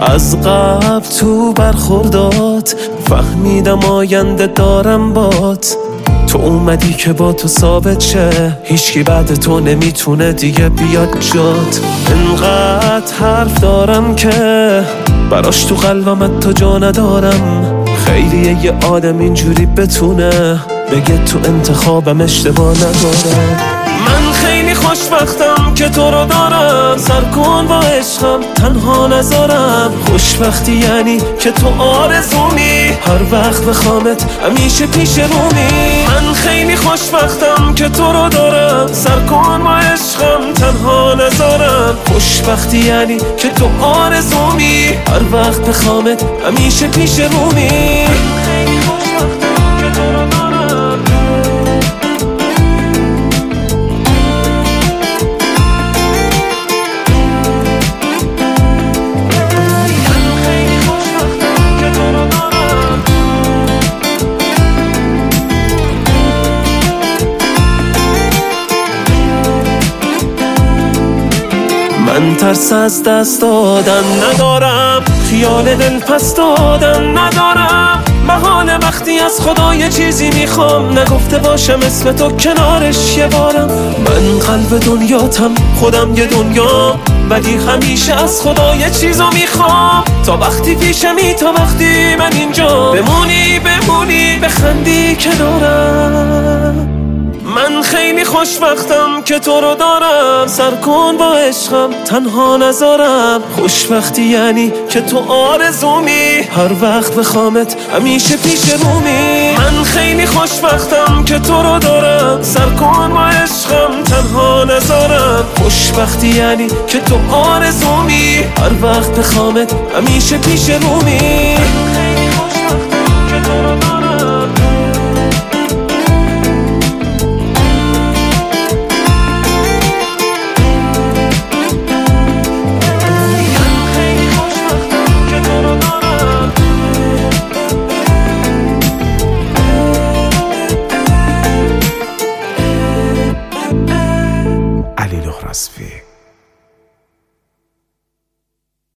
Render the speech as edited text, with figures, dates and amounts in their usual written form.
از قبل تو برخوردات فهمیدم آینده دارم بات. تو اومدی که با تو ثابت شه هیچکی بعد تو نمیتونه دیگه بیاد جات. انقدر حرف دارم که براش تو قلبم تو جا ندارم. خیلیه یه آدم اینجوری بتونه بگه تو انتخابم اشتباه نداره. من خیلی خوشبختم که تو رو دارم، سر کن با عشقم تنها نذارم. خوشبختی یعنی که تو آرزومی، هر وقت بخوامت همیشه پیش رومی. من خیلی خوشبختم که تو رو دارم، سر کن با عشقم تنها نذارم. خوشبختی یعنی که تو آرزومی، هر وقت بخوامت همیشه پیش رومی. خیلی خوشبختم که تو رو دارم. من ترس از دست دادن ندارم، خیال دل پس دادن ندارم. محال وقتی از خدا یه چیزی میخوام نگفته باشم اسم تو کنارش یه بارم. من قلب دنیاتم خودم یه دنیا، ولی همیشه از خدا یه چیزو میخوام. تا وقتی پیشمی تا وقتی من اینجا بمونی بخندی کنارم. من خیلی خوشبختم که تو رو دارم، سر کن با عشقم تنها نذارم. خوشبختی یعنی که تو آرزومی، هر وقت بخوامت همیشه پیش رومی. من خیلی خوشبختم که تو رو دارم، سر کن با عشقم تنها نذارم. خوشبختی یعنی که تو آرزومی، هر وقت بخوامت همیشه پیش رومی.